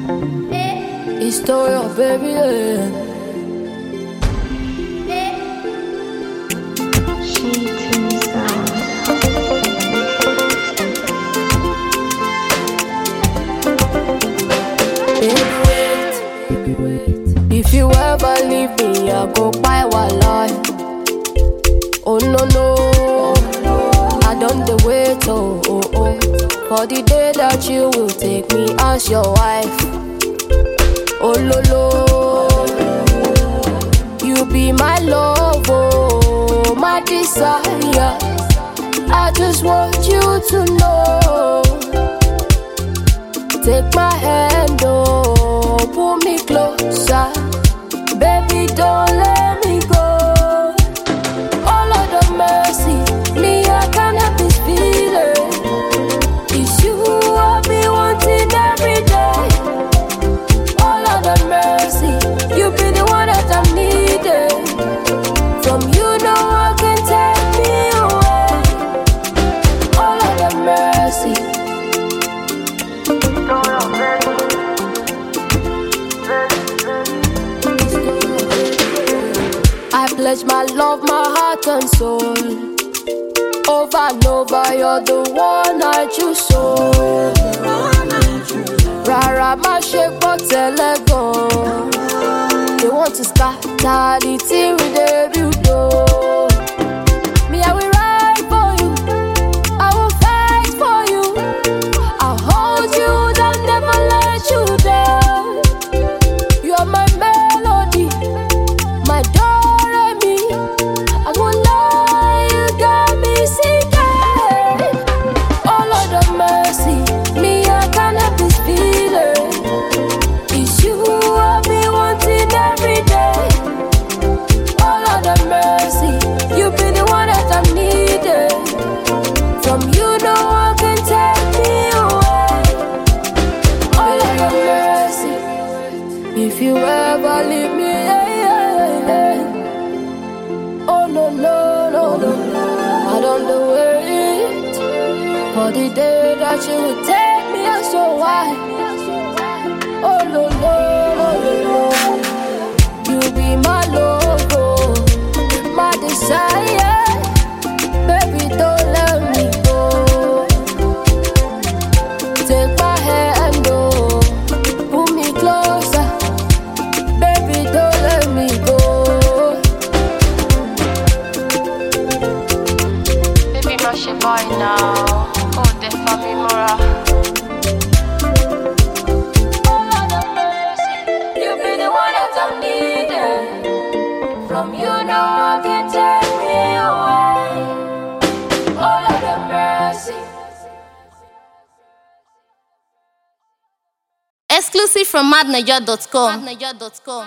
It's story of baby, Baby, wait. If you ever leave me, I go buy one life. Oh no, I don't the wait, oh. For the day that you will take me as your wife. Oh you be my love, oh, my desire. I just want you to know. Take my hand, oh, pull me closer. Baby, don't let me go. All of the mercy, me, I can't help this feeling. It's you I be wanting every day. All of the mercy, you be the one that I'm needing. From you, no one can take me away. All of the mercy. I pledge my love, my heart and soul. Over and over, you're the one I choose, so Rara ma shake bottle gun. They want to scatter the thing with the build. Me, I will ride for you. I will fight for you. I'll hold you down, never let you down. You are my melody, my Doremi. I won't lie, you got me singing. All of the mercy, me, I can't help this feeling. It's you I be wanting every day. All of the mercy, you be the one that I'm needing. From you, no one can take me away. All of the mercy, if you ever leave me, oh no, I don't do it. For the day that you would take me as your wife. Oh no, you be my logo, my desire. Baby, don't let me go. Take my hand, oh, pull me closer. Baby, don't let me go. Baby, rush your boy now. Oh, the family mora. All of the mercy, you be the one that I'm needing. From you, no one can take me away. All of the mercy. Exclusive from madniger.com.